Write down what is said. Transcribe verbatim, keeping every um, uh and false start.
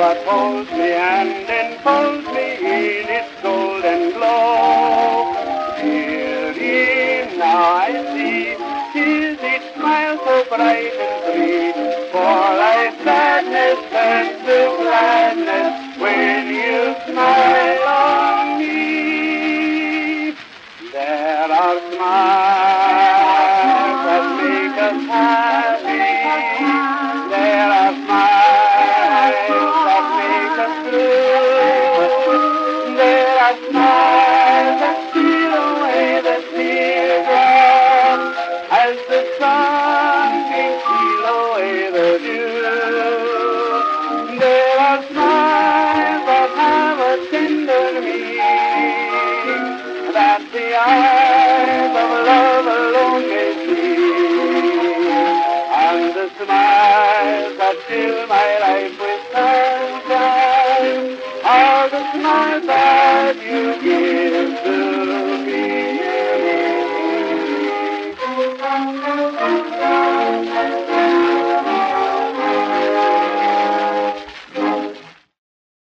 that holds me and enfolds me in its golden glow. Dearly, now I see, 'tis its smile so bright and free, for thy sadness turns to gladness when you smile on me. There are smiles that make us happy. There are smiles that make us blue. There are smiles that steal away the teardrops as the sun can steal away the dew. There are smiles that have a tender meaning that the eyes of love alone may see, and the smiles that fill my life with sunshine are the smiles that you give to